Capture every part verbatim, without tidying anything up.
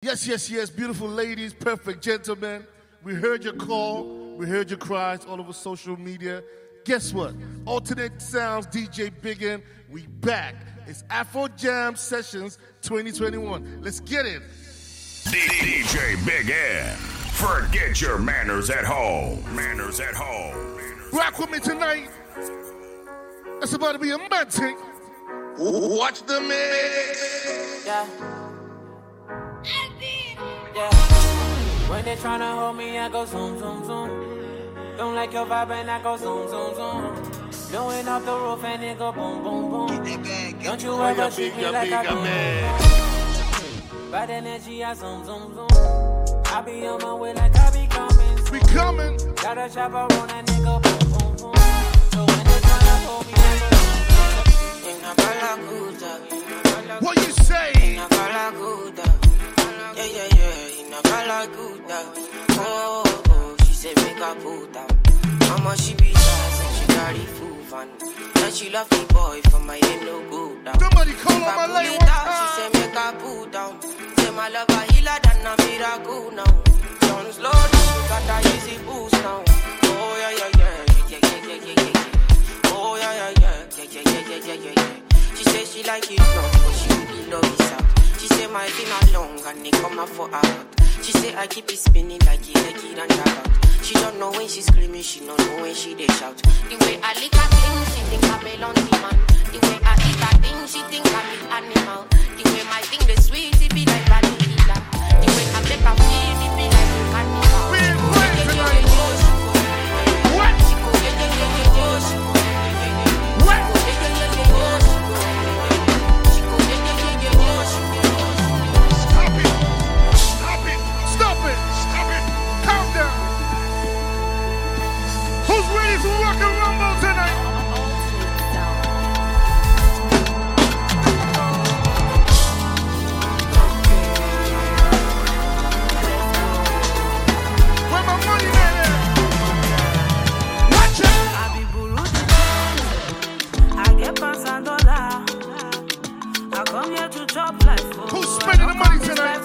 Yes, yes, yes, beautiful ladies, perfect gentlemen. We heard your call, we heard your cries all over social media. Guess what? Alternate Sounds, D J Big N, we back. It's Afro Jam Sessions twenty twenty-one. Let's get it. D J Big N, forget your manners at home. Manners at home. Rock with me tonight. It's about to be a mad thing. Watch the mix. Yeah. Yeah. When they tryna hold me, I go zoom, zoom, zoom. Don't like your vibe and I go zoom, zoom, zoom. Blowing off the roof and it go boom, boom, boom. Don't you ever treat me like I do. Bad energy, I zoom, zoom, zoom. I be on my way like I be coming soon. We coming. Got a chaperone and it go boom, boom, boom. So when they tryna hold me, I go zoom, zoom, zoom. In a Galaguda. What you say? In a Galaguda. Yeah, yeah, yeah, in a Galaguda. Oh, oh, she said make her put out. Mama, she be fast and she carry food van. And she love me boy for my head no go down. Somebody call on my lady one time. She said make her put down. Say my love a healer than a miracle now. Down slow, got a easy boost now. Oh, yeah, yeah, yeah, yeah, yeah, yeah, yeah, yeah. Oh, yeah, yeah, yeah, yeah, yeah, yeah, yeah, yeah, yeah. She said she like it long, but she really love it out. She say my finger long and it come out for her. She say I keep it spinning like it, like it and drag out. She don't know when she screaming, she don't know when she they shout. The way I lick a thing, she think I belong to man. The way I eat a thing, she think I'm an animal. The way my thing the sweet, it be like vanilla. The way I make her feel, it be like a carnival. We're great tonight. What? Ready to rock and rumble tonight. Where my money at? Watch it. I be Burundi. I get pass and dollar. I come here to chop life. Who's spending the money tonight?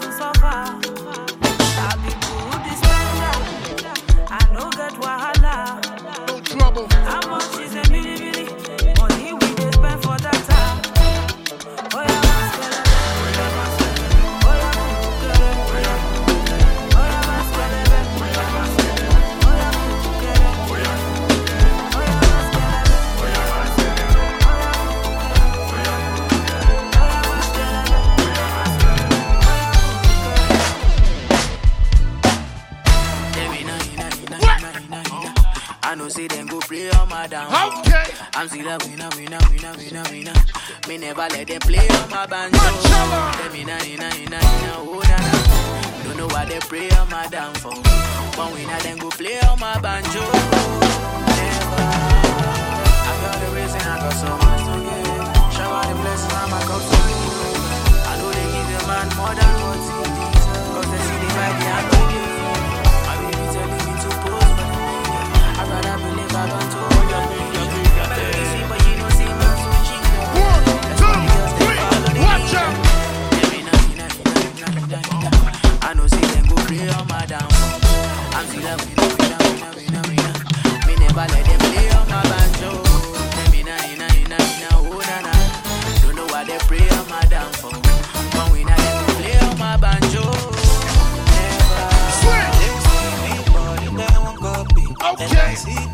I be Burundi spender. I no get wahala. Trouble. How much is a million, million? Money we dey spend for that time. Oh yeah, maskele, oh yeah, maskele, oh yeah, kukere, oh yeah, oh yeah, maskele, oh yeah, maskele, oh yeah, kukere, oh yeah, oh yeah, maskele, oh yeah, maskele, oh yeah, I know say them go play on my down. Okay. I'm still a winner, winner, winner, winner, winner. Me never let them play on my banjo. Them inna, inna, inna, inna, oh na na. Don't know why they play on my downfall. One winner then go play on my banjo. Never. I got the reason I got so much to give. Shower the blessings on my cup so good. I know they give the man more than what he deserves. Cause they see the vibe behind me. My baby telling me to pose for the media. I rather believe I don't told you. But you don't see me switching. One, two, three, watch out. I know see them go play on my downfall. I'm still a winner, winner, winner, winner, winner. Me never let them play on my banjo. Them inna, inna, inna, inna, oh na na. Don't know why they play on my downfall. One winner them go play on my banjo. Never. Okay.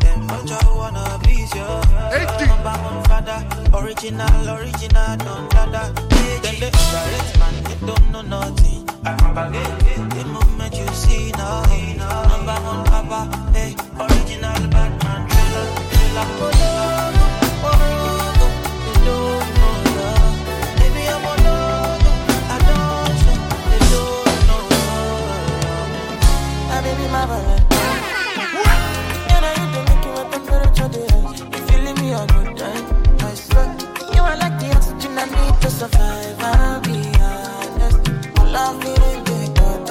Original, original, don't dada. Then the right man, you don't know nothing. The moment you see now, number one papa, hey, original Batman, thriller, thriller. Oh no, oh no, they don't know love. Baby, I'm a no, I don't know, they don't know love. Ah, baby, my valentine. And I need to make you a temperature difference. If you leave me a good time. You are like the oxygen I need to survive. I'll be honest. My love feeling big, but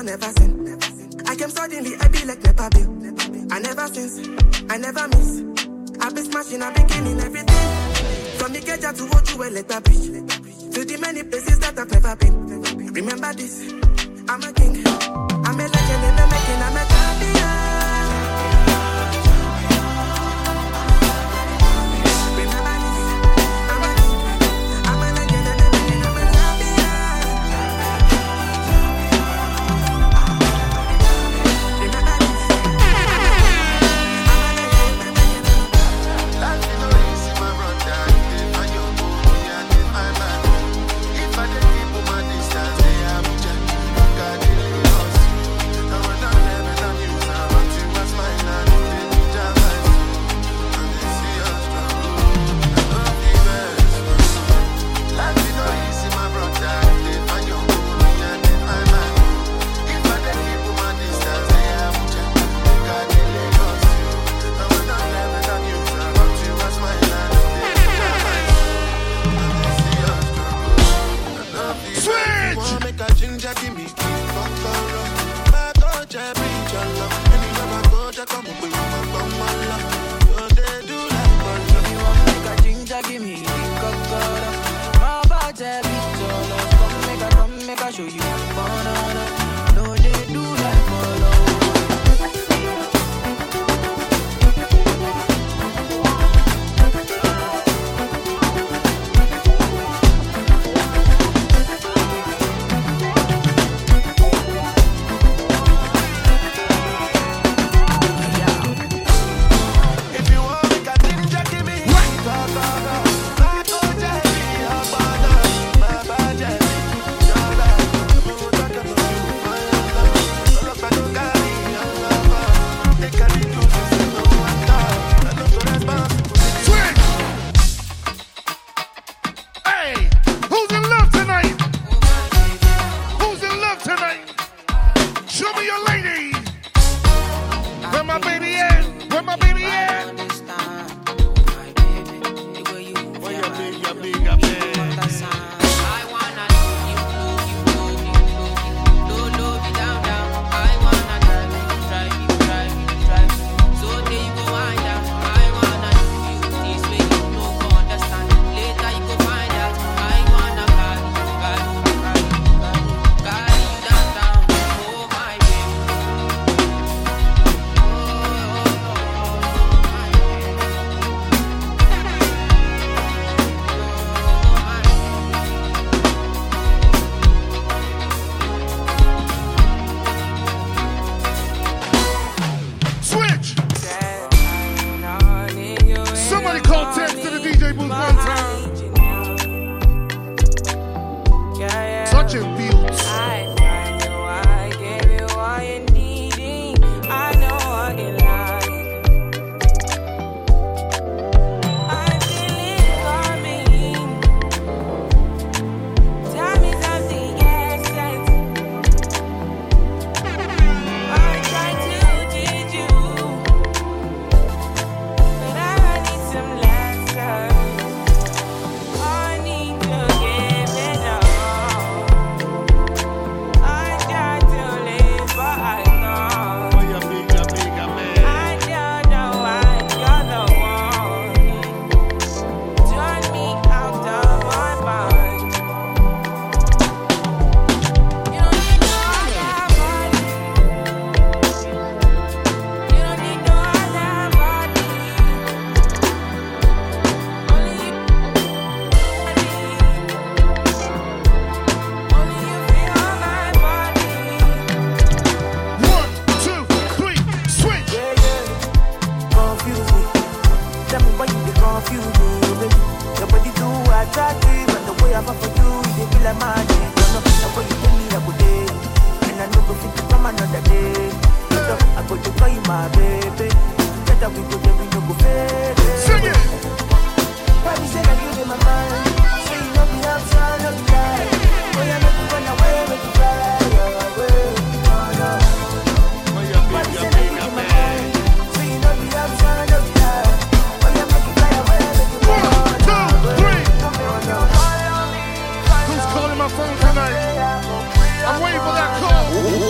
I never seen. I came suddenly, I be like Nepa Bill. I never since, I never miss. I be smashing, I be killing everything. From the Keja to Oju, like that bridge. To the many places that I've never been. Remember this, I'm a king. I'm a legend in the making, I'm a champion.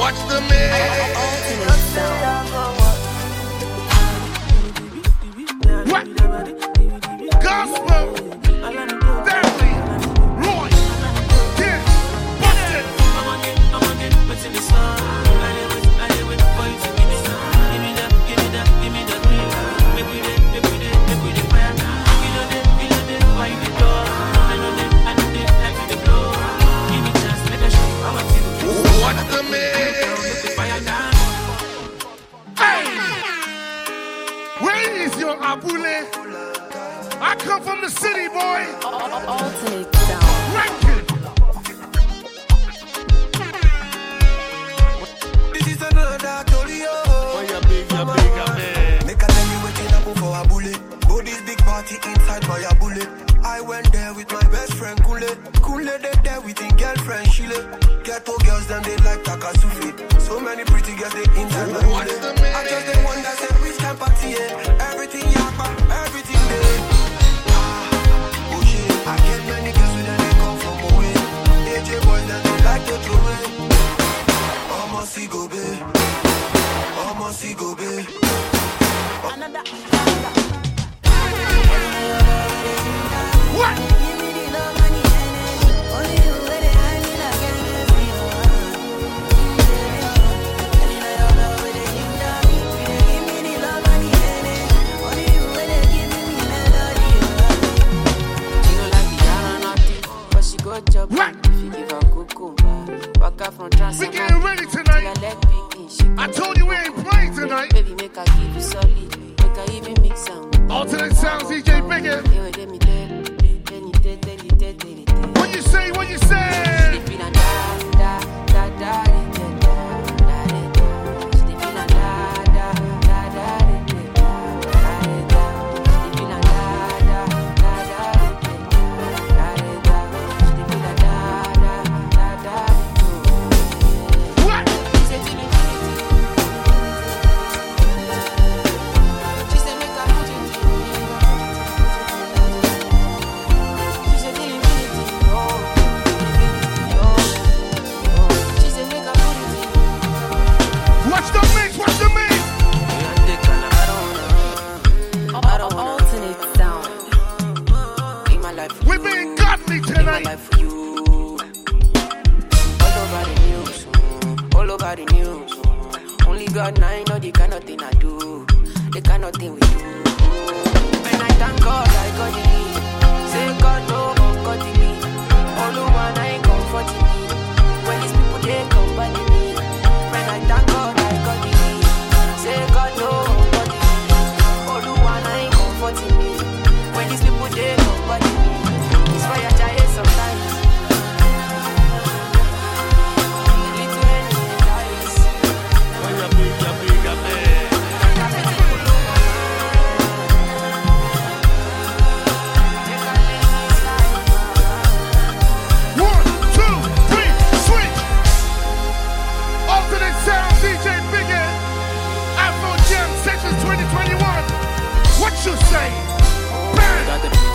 Watch the man. What? Gospel. Family. Roy. Kid. Busted. I'm again, I'm again, what's in the sun? I live with, I live with, boys, give me that, give me that, give me that, give me that, make we that, make we that, make we that, fire. We know that, we know that, why you the door? I know that, I know that, like you the blow. Give me chance, make a show, I want you to watch the man. Hey! Where is your abule? I come from the city, boy. Alternate sound. Rankin. This is another Tolio. Oh, you big, you big, you big. Make a tell you what you for a bullet. Go this big party inside by a bullet. I went there with my best friend Kule. Kule they there with his girlfriend Shile. Ghetto girls them they like Takasufi. So many pretty girls they inside my bullet. I just the one that said which can party yeah. Everything yakba, everything there. Ah, oh shit, I get many girls with them they come from away. A J boys that they like to throw away. Almost see go be, almost see go be. Another. What? Give me the love money energy. Only you with it, I need a get it for you. Give me the love with it, give me the love money energy. Only you with it, give me melody. She don't like the yard or nothing, but she go job. What? If you give her cucumber, walk out from trans. We getting ready tonight. I told you we ain't playing tonight. Baby, make her give you solid. Make her even mix some. Alternate sounds, D J Bigger. What you say? What you say? What? Watch the mix, watch the mix. Alternate sound. We're being godly tonight. All over the news, all over the news. Only God and I know the kind of thing I do, the kind of thing we do. When I thank God, I got the lead. Say God, no, God the lead. All the one I ain't comforting me. When these people they come by me. When I thank God, I got the lead. Say God, no, God the lead. All the one I ain't comforting me. When these people they come by me. It's why I try sometimes. Little enemy dies. Oh, you big, you big, you big. One, two, three, switch. Alternate sound, D J Bigger. Afro Jam Sessions twenty twenty-one. What you say? Bang!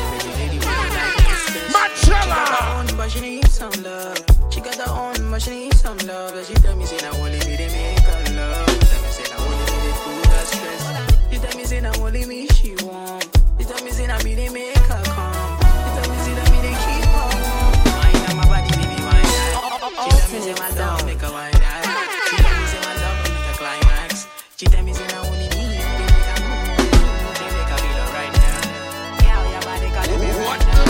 Marcella! but she needs some love. She got her own, but she needs some love. But she tell me, say, I only me, they make her love. Tell me, say, I only me, they fool her stress. She tell me, say, I only me, she want. She tell me, say, I me, they make her come. She tell me, say, I me, they keep her warm. Wine on my body, baby, wine. She tell me, say, my love, make her wine. She tell me, say, my love, make her climax. She tell me, say, I only me, they make her come. They make her feel right now. Yeah, your body got me right now.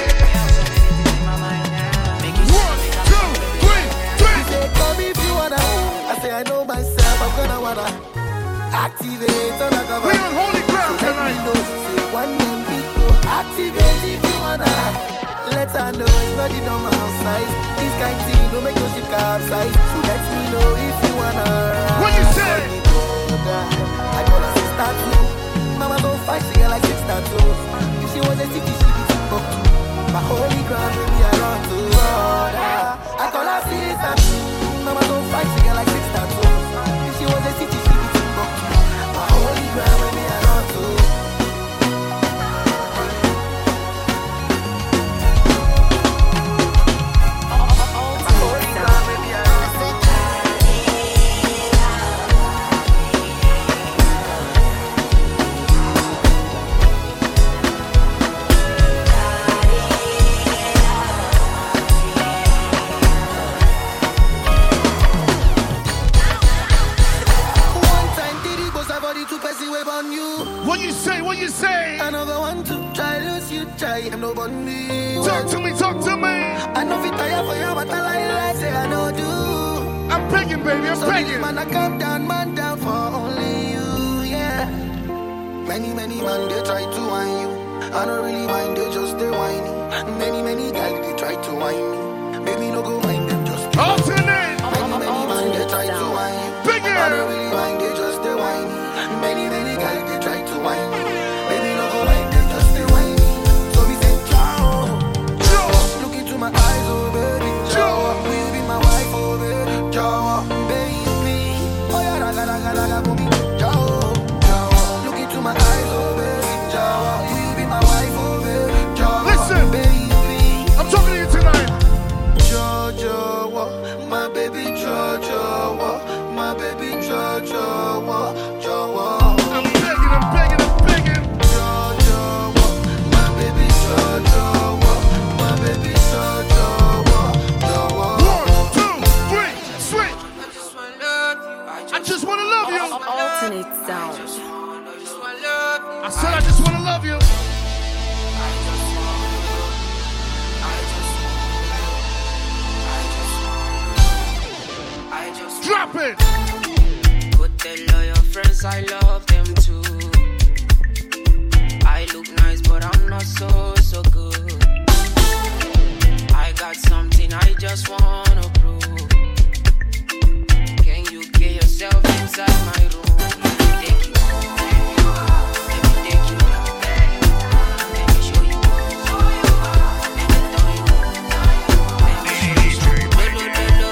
I know myself, I'm gonna wanna activate on a cover. We on holy ground so tonight. Let me know, say one name people activate if you wanna. Let her know it's not the normal size. This kind of thing don't make no shit capsize. So let me know if you wanna. What you say? I call her sister too. Mama don't fight, she got like six tattoos. If she was a city, she be too. My holy ground, baby, I run to order. I call her sister too. Mama don't fight, she got like six tattoos. If she was a city, she be too. My holy ground, baby, I run to. My holy ground, baby, I run to. lie, I'm no bun me. Talk to me, talk to me. I know fit tire for you, but I lie, lie, say I know do. I'm begging, baby, I'm So begging. man, I come down, man down for only you, yeah. Many, many man, they try to whine you. I don't really mind, they just they whiny. Many, many guys, they try to whine me. Baby, no go mind them, just they Alternate. Many, many man, they try to whine you. Bigger. I don't really mind, they just they whiny. Many, many guys, they try to whine me. Baby, no go mind them, just they whiny. So we say, ciao. Joe. Look into my eyes, oh baby, ciao. Will you be my wife, oh baby, ciao. Baby, oh yeah, raga, raga, raga, for me, ciao. Ciao. Look into my eyes, oh baby, ciao. Will you be my wife, oh baby, ciao. Listen. Baby, I'm talking to you tonight. Jojo, my baby Jojo, my baby Jojo, Jojo. I'm begging, I'm begging, I'm begging. Jojo, my baby Jojo, my baby Jojo, Jojo. One, two, three, switch. I just wanna love you. I just want to love you. Alternate sound. I just wanna love you. I said I just want to love you. I just Drop it. Go tell all your friends I love them too. I look nice, but I'm not so, so good. I got something I just wanna prove. Can you get yourself inside my room? Let me take you home. Let me take you home. Let me show you home. Let me turn you home. Let me show you home. Let me show you.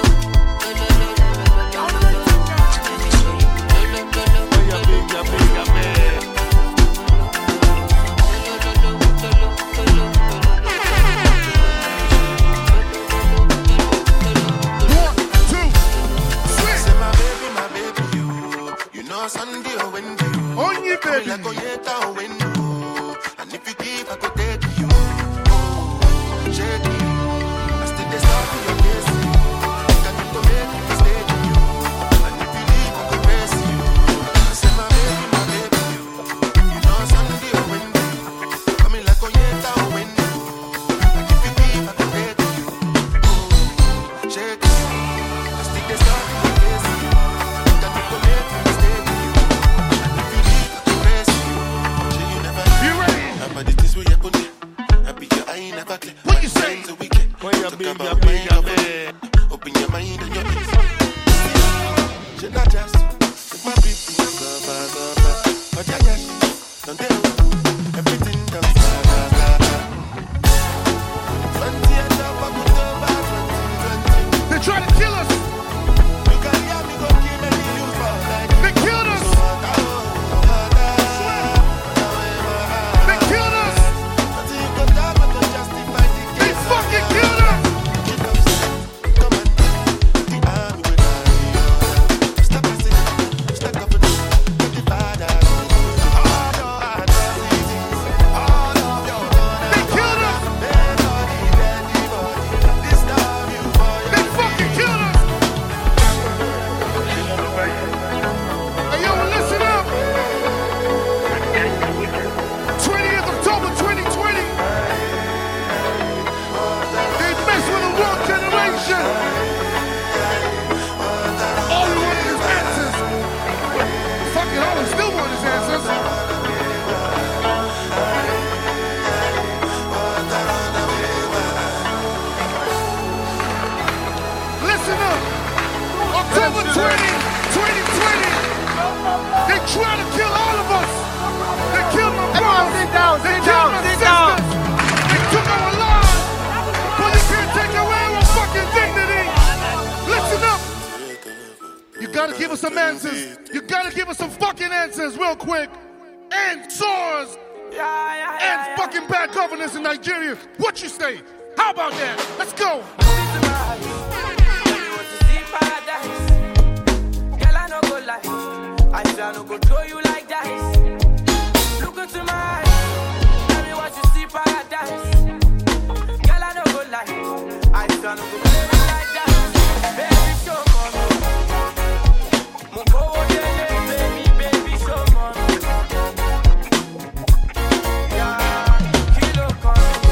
One, two, switch. Say my baby, my baby, you. You know Sunday or when you. On you, baby. Like Oyeta or when you. And if you give, I go take you. Oh, shake you. I still dey start with your case. Can you go make me mistake you? And if you leave, I go praise you. I say my baby, my baby, you. You know Sunday or when you. Coming like Oyeta or when you. And if you give, I go take you. Oh, shake you. I still dey start with your case. Can you go make me mistake you? And if you leave, I go praise you. Say you never. You ready? But the things we happen, I be your eye never clear. What you say? So we can Why you talk big, about you big, mind you over. big? Open your mind and your ears. Should not just take my people so far, so far. But yeah, yeah, don't tell me everything done far, far, far. Twenty and up, I could go back twenty, twenty. They try to kill us. You can hear me go kill many you for like. They killed us. So hard, oh, hard, They killed us. nothing you can talk, but don't justify the They case. fucking killed us. Come on, the army will carry you. Stop passing, stop up and get the father. All your atrocities, all of your They killed us. dead body, dead body. This time you for They your fucking killed us. Hey, yo, listen up. twentieth October twenty twenty. They mess with a wrong generation. All we wanted is answers. Fucking all we still want is answers. Listen up. October twentieth, twenty twenty. They try to kill all of us. They killed my brothers. They killed my sisters. They took our lives. But you can't take away our fucking dignity. Listen up. You gotta give us some answers. You gotta give us some fucking answers real quick. And SARS. And fucking bad governance in Nigeria. What you say? How about that? Let's go. Girl, I no go lie. I say I no go throw you like dice. Look into my eyes. Tell me what you see, paradise. Girl, I no go lie. I say I no go play you like that. Baby, show me. Move over there, baby, baby, show me. Yeah, kilo come.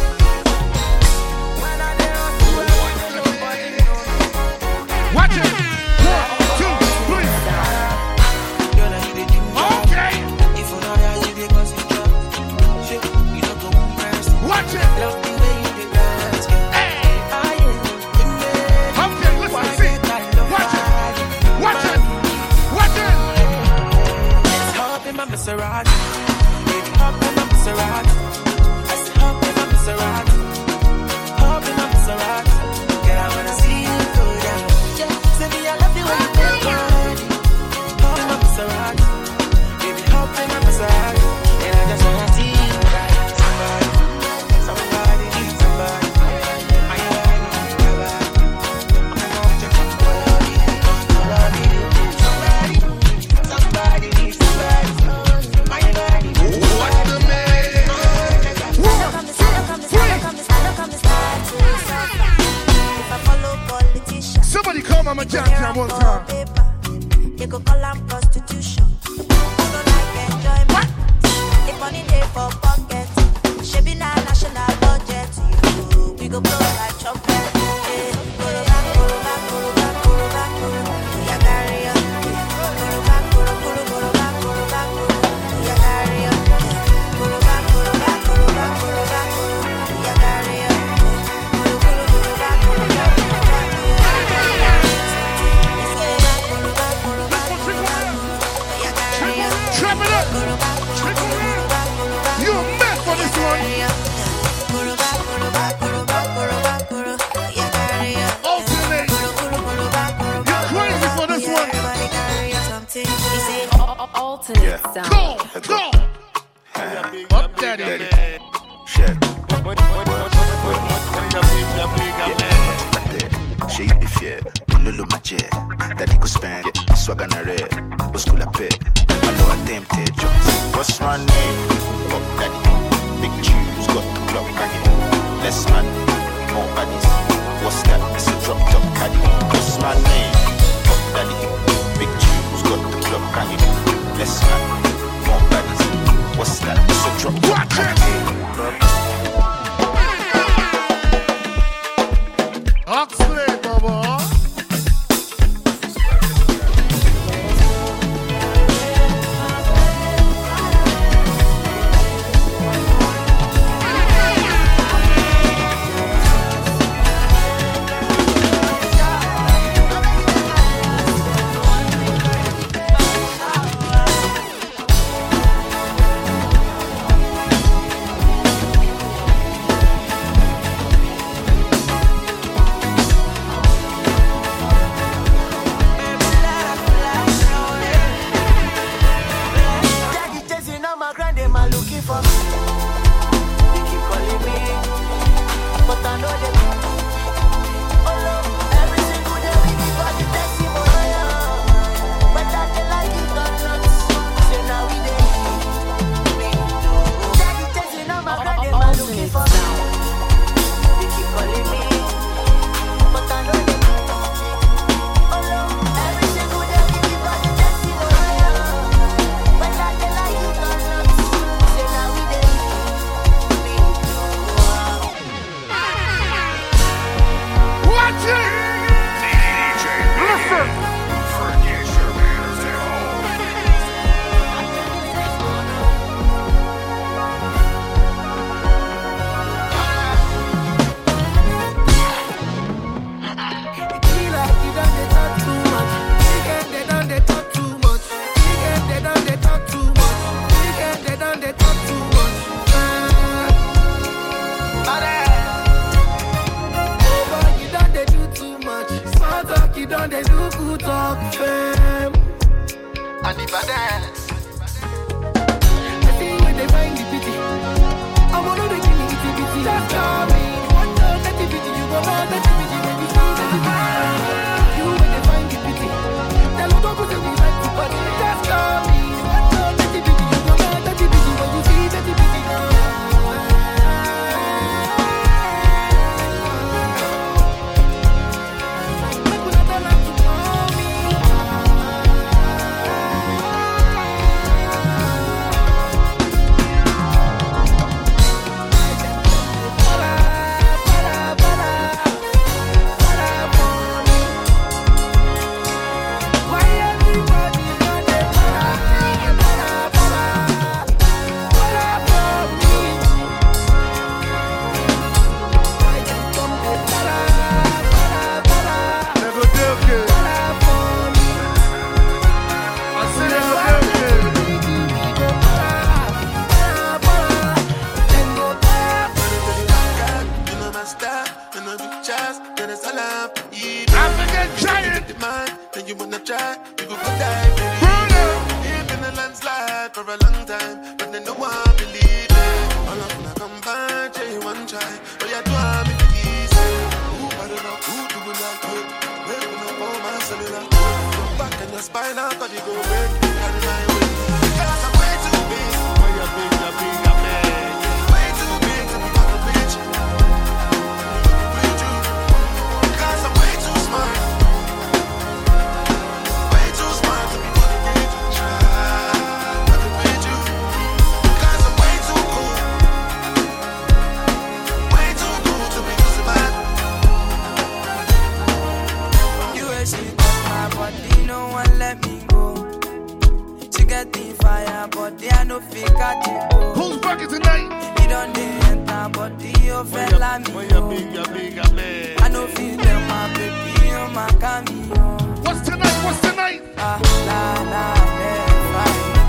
time, one time. They go call am prostitution. We go like enjoyment. If money dey for pocket, shebi na national budget. You, we go blow like trumpet. Eh, goro back, goro back, goro back, goro back, goro. Ya carry on. Goro back, goro, goro, goro back, goro back, goro. Ya carry on. Goro back, goro back, goro back, goro back, goro. Ya carry on. Goro, goro, goro back, goro back, goro back, goro. Trap it up. You're a mess for this one. Alternate. You're crazy for this one. Alternate sound. Go, go. Up daddy. Check. J'ai eu des fiers, le lot matière. Daddy go spend, swag on a red. Au school à paix, alors à tempted jobs. What's my name? Fuck daddy. Big shoes, got the club hanging. Less man, more bodies. What's that? It's a drop top caddy. What's my name? Fuck daddy. Big shoes, got the club hanging. Less man, more bodies. What's that? It's a drop top caddy. Oxley, Baba. no one let me go. She get the fire, but they are no fake at it. Who's rocking tonight? He don't dey enter, but the old fella me go. I know feel them, my baby, oh my cameo. What's tonight? What's tonight? Ah, la la, never.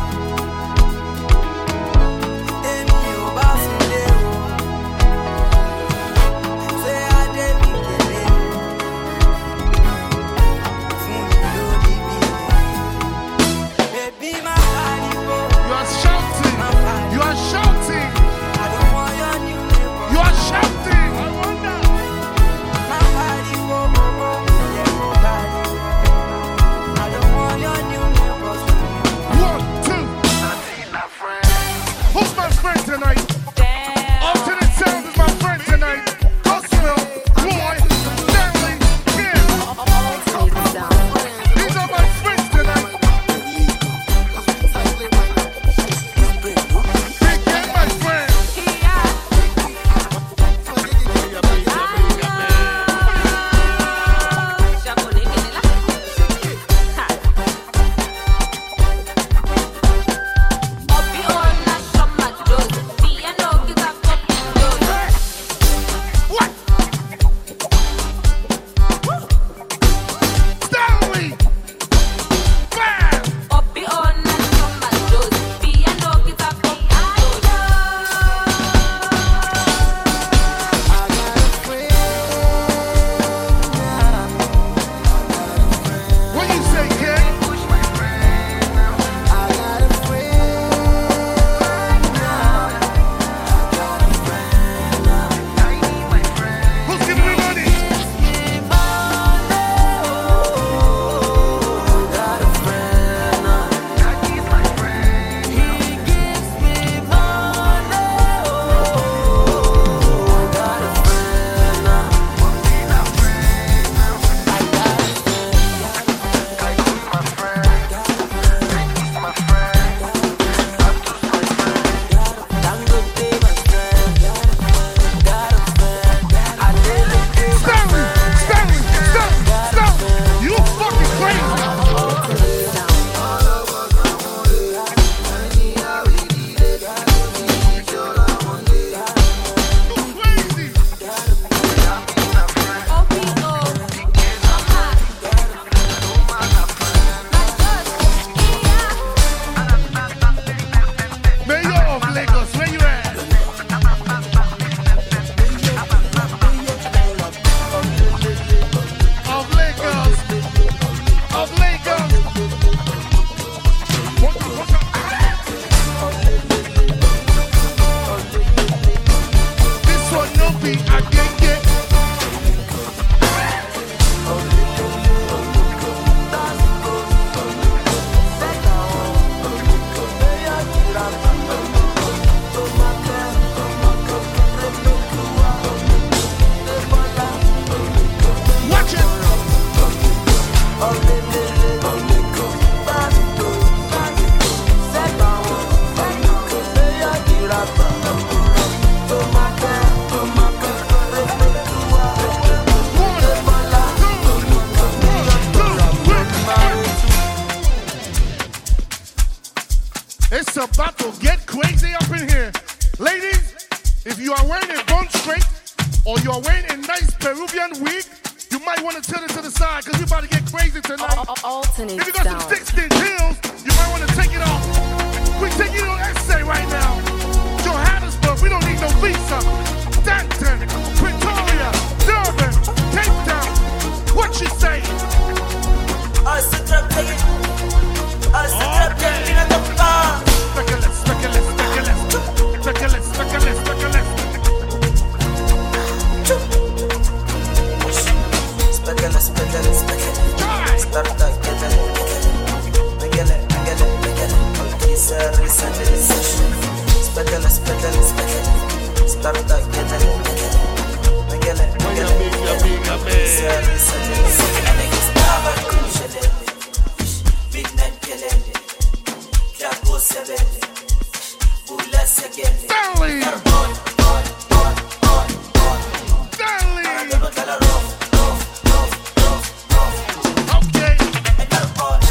Emi o ba file o. Say I dey be kele. Fun mi lori bi. Baby, my body go. You are shouting. You are shouting. I don't want your new neighbor. You are shouting. I wonder. My body go, go, go. Yeah, go body. I don't want your new neighbors. One, two. Who's my friend tonight? Alternate Sound is my friend tonight. Gospel, Roy, Stanley, Kim. These are my friends tonight. Big Gang, my friend. What? Stanley. Bam. What you say, King? Who's giving me money? Stanley, Stanley, Stanley, Stanley. You fucking crazy. You crazy. Mayor of Lagos, where you at? Of Lagos, of Lagos. What the- what the- This one no be I get get. Watch it. It's about to get crazy up in here. Ladies, if you are wearing a bun straight or you are wearing a nice Peruvian wig, you might want to tilt it to the side because we're about to get crazy tonight. Alternate If you got some sound. six-inch heels, you might want to take it off. We're taking it on essay right now. Johannesburg, we don't need no visa. Danton, Pretoria, Durban, Cape Town. What you say? Speculous, speculous, speculous. Speculous, speculous, speculous. Speculous, speculous, speculous. Try. Start to get it, get it, get it, get it. This is research, research. Speculous, speculous, speculous. Start to get it, get it, get it, get it. This is research, research. And it's never crucial. Midnight killing. Jago seven. Bula second. Stanley! Stanley! Okay.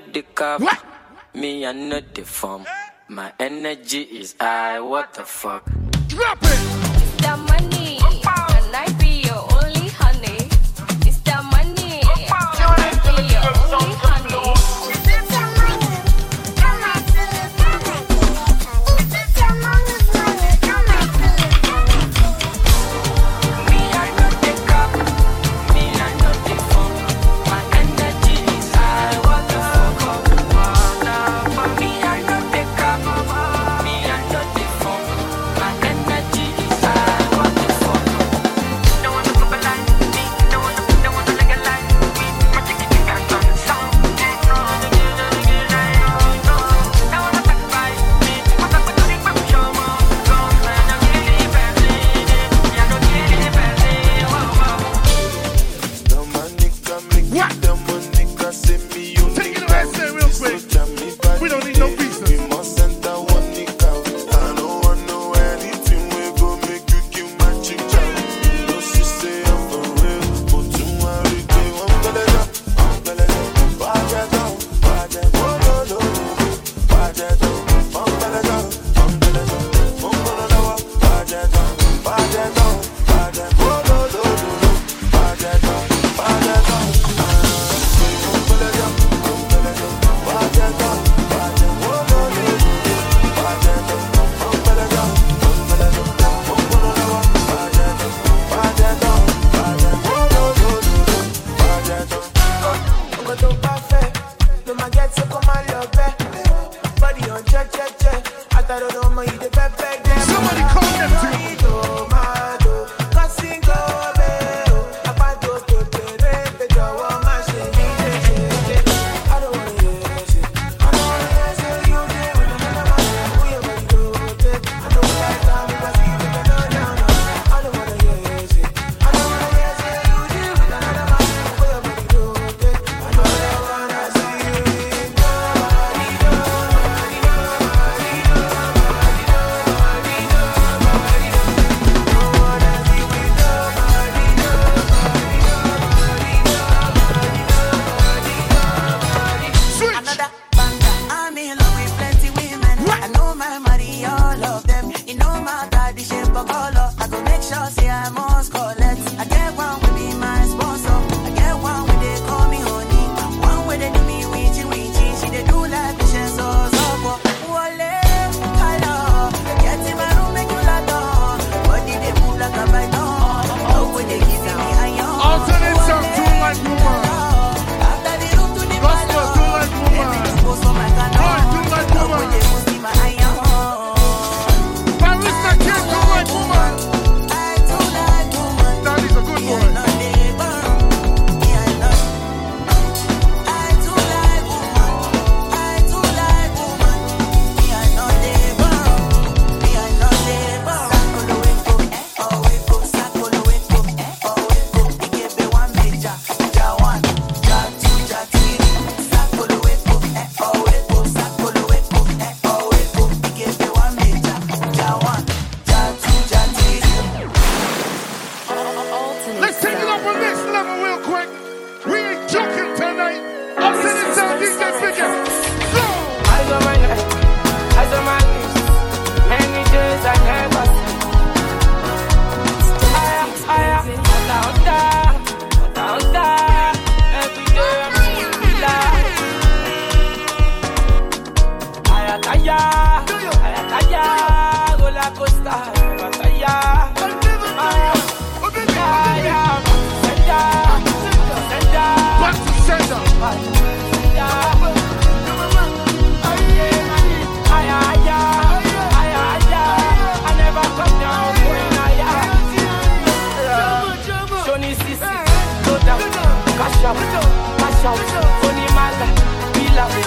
the cup. Me, I know the form. My energy is high. What the fuck? Drop it! It's the money, and I be your only honey. It's the money, and I be your only honey.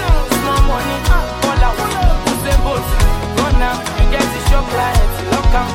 Clients, look out.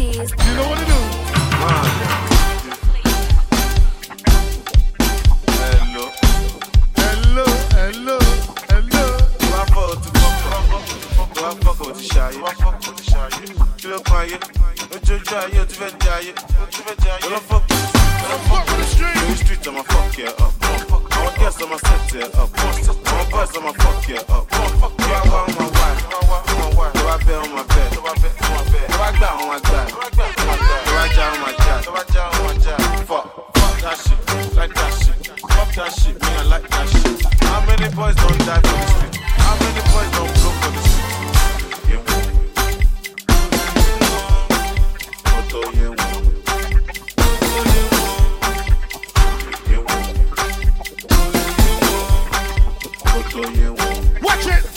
please. You know what to do. Hello. Hello, hello, hello. Do I fuck with the fuck? Do I fuck with the shy? Do I fuck with the shy? You look quiet. Don't you try you to vet diet? Don't you vet diet? Don't fuck with the street. Don't fuck with the street. The street, I'ma fuck you up. I'ma guess I'ma set you up. I'ma bust, I'ma fuck you up. Do I want my wife? Do I bet on my bed? Do I bet on my bed? Do I bet on my dad? Do I jam on my dad? Do I jam on my dad? Fuck, fuck that shit, like that shit. Fuck that shit, me I like that shit. How many boys don't die for the street? How many boys don't blow for the street? Yeah. Moto, yeah. Watch it!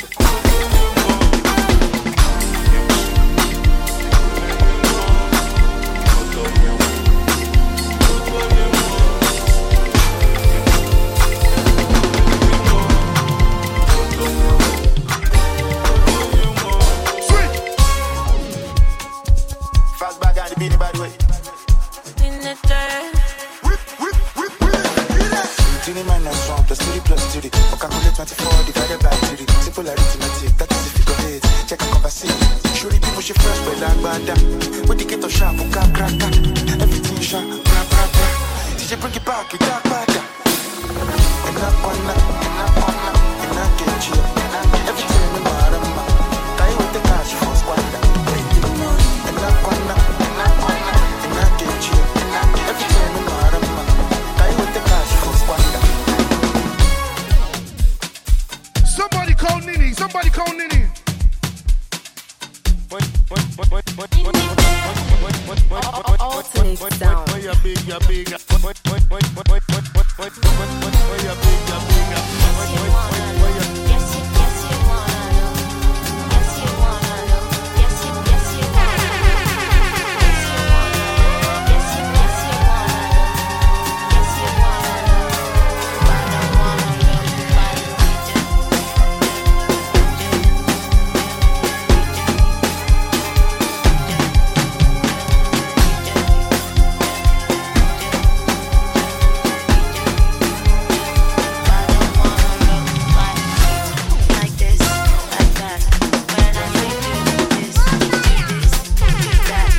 Fast back and the beanie by the way. In the dirt. Three minus one plus three plus three. Or calculate twenty-four divided by three. Simple arithmetic, that is if you go ahead. Check a conversation. Surely people should first by like bada. With the get of sharp, crack, crack, crack. Everything sharp, crack, crack, crack. Did you bring it back? You dark bada. And that one, and that one, and that get you. Everything in the bottom. I will take cash for squander. And that one, and that one, and that get you. Everything in the bottom. I will take cash for squander. Somebody call Nini. Somebody call Nini. Alternate sound. Where you big, you big. Where you big, you big. Yes, you, yes, you wanna know. Yes, you wanna know. Yes, you, yes, you wanna know. Yes, you wanna know. Yes, you, yes, you wanna know. Yes, you wanna know. I don't wanna know. I like this, like that. When I say do this, do this, do that.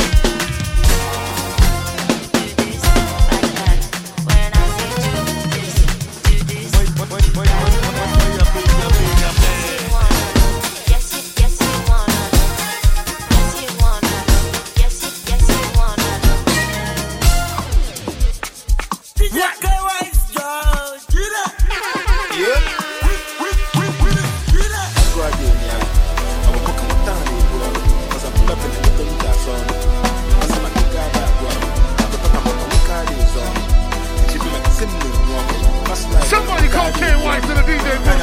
Do this, like that. When I say do this, do this, do that. Yes, you, yes, you wanna know. Yes, you wanna know. Yes, you, yes, you wanna know. Somebody call K Y to the D J booth.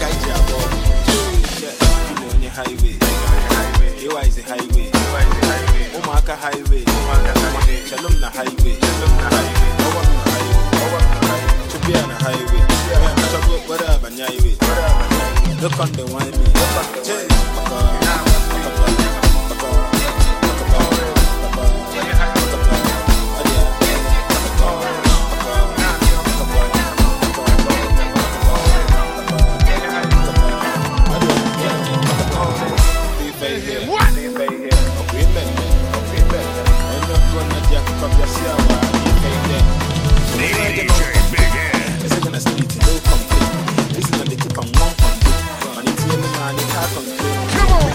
Highway, Ewa is the highway, Omaka highway, Shalom na highway, Owam na highway, Chubia na highway, Chabu whatever highway. Look on the wine me, Jay, D J Big Ed. Is it gonna split it? No complaint. This is not the tip I'm one from. Man, it's yellow man, it's hard from clean. Come on.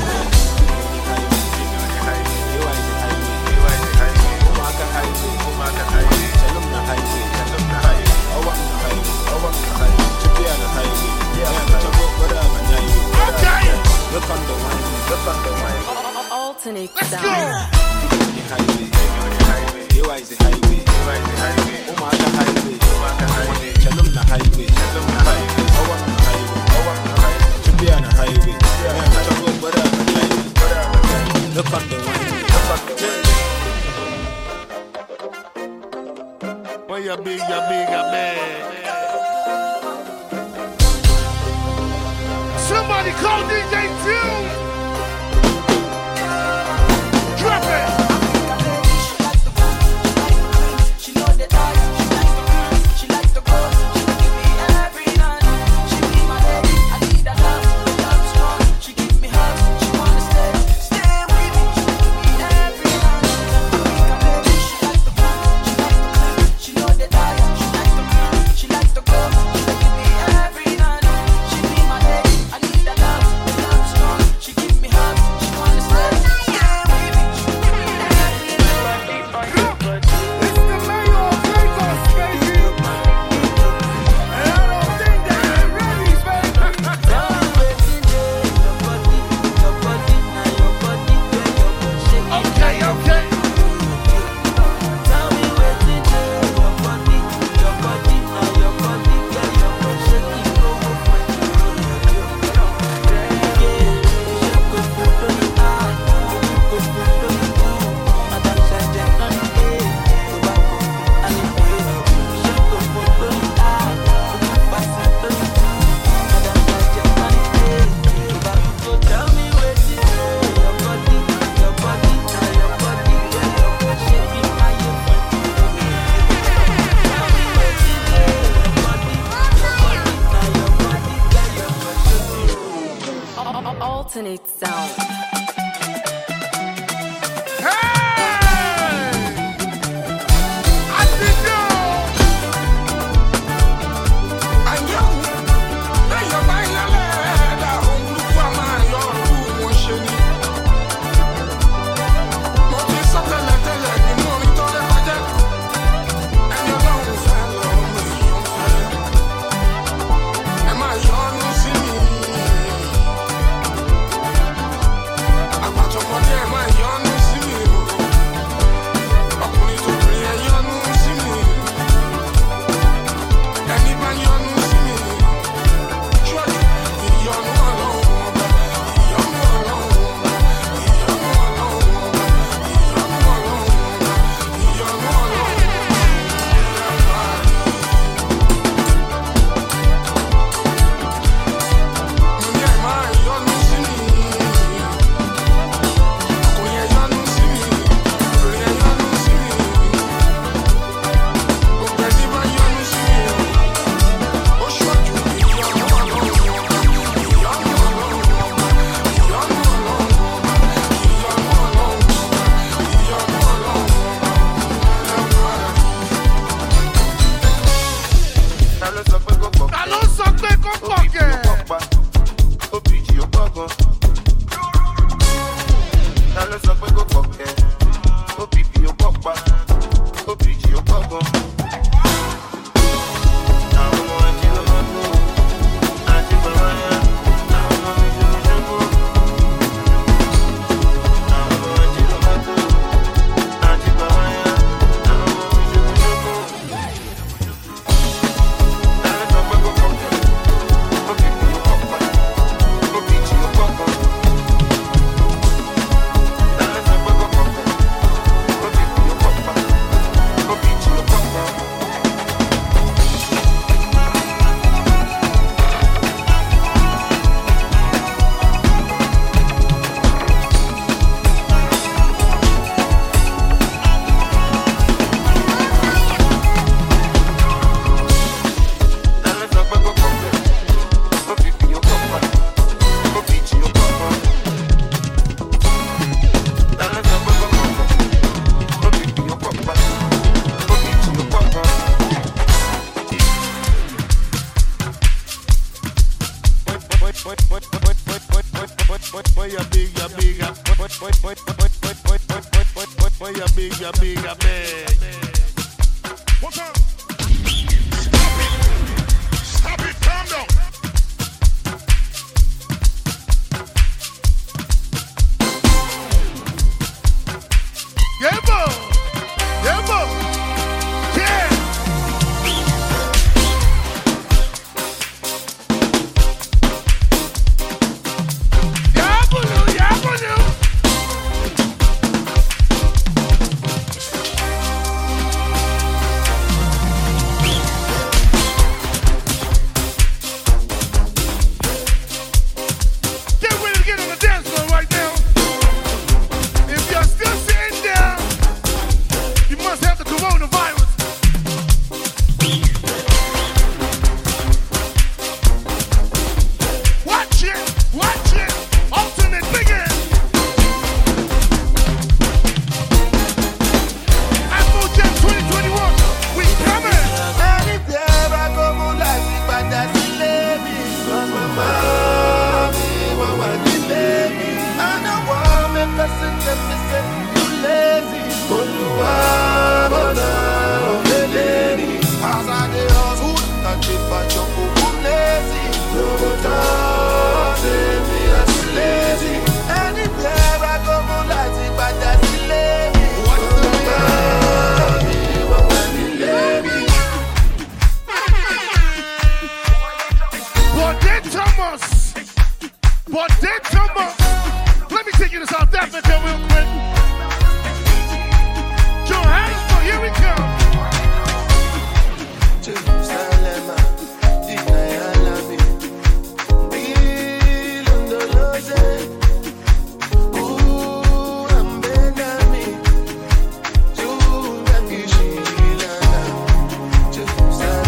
Ewa is the highway, Omaka highway, Shalom na highway, Owam na highway, Chubia na highway, Chabu whatever highway. Look on the wine, look on the wine. Alternate Let's sound. go. The highway, Ewa is the highway, Omaka highway, Shalom na highway, Owam na highway, Chubia na highway, Chabu whatever highway. Look on the wine, look on the wine. Where you big, you big, you big. Somebody call D J Tune. Drop it. Alternate sound.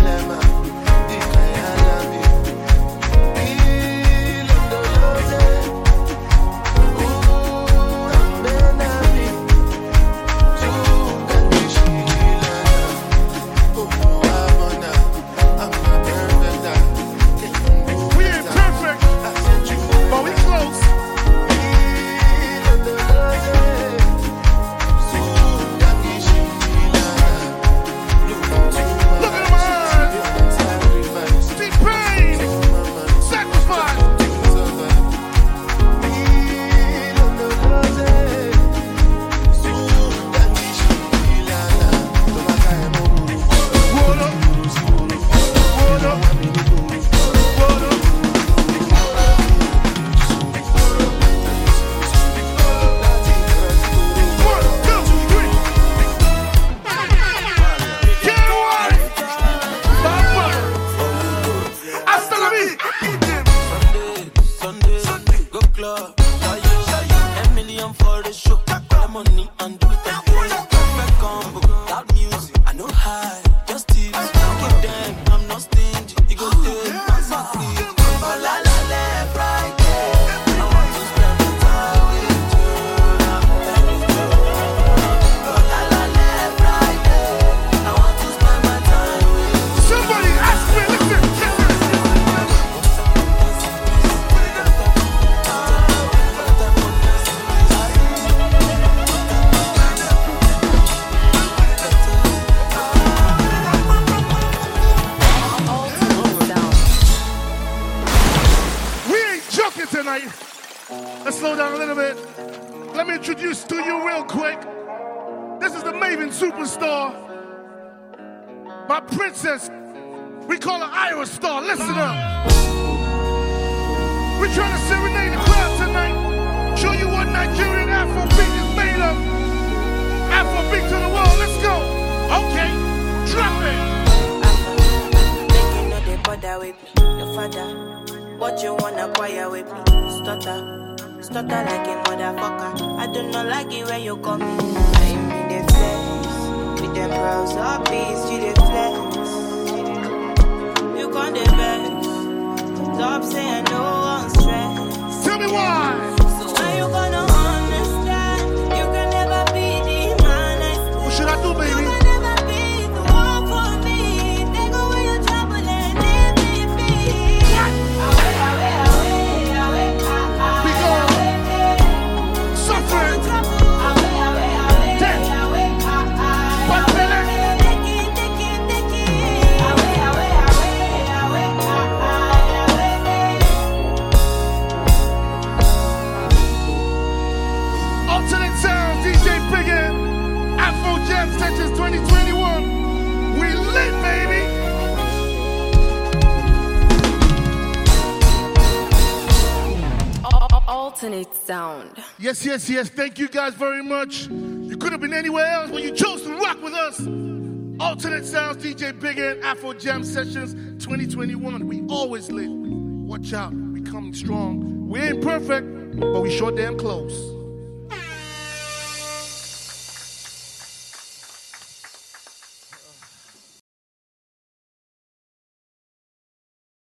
Jerusalem, club. ten million for the show. Got money and do it again. Perfect combo, loud music. I know high, just tips. Give them, I'm not stingy. You go take my please. Oh la la la, Friday. I want to spend the time with you. I'm telling you. Oh la la la, Friday. I want to spend my time with you. Somebody ask me, listen, listen. Tonight. Let's slow down a little bit. Let me introduce to you real quick. This is the Maven Superstar. My princess. We call her Ira Star. Listen up. We're trying to serenade the crowd tonight. Show you what Nigerian Afrobeat is made of. Afrobeat to the world. Let's go. Okay. Drop it. Make you know they bother with me. Your father. What you wanna acquire with me? Stutter, stutter like a motherfucker. I do not like it when you call me. I'm in the flex, with them brows up, beats, you the flex. You can't the best. Stop saying no one stress. Tell me why. So when you gonna understand? You can never be the man I see. What should I do, baby? You can never be the one for me. Take away your trouble and leave me free. Alternate sounds, D J Big N, Afro Jam Sessions twenty twenty-one. We lit, baby. Alternate sound. Yes, yes, yes. Thank you guys very much. You could have been anywhere else, but you chose to rock with us. Alternate sounds, D J Big N, Afro Jam Sessions twenty twenty-one. We always lit. Watch out. We coming strong. We ain't perfect, but we sure damn close.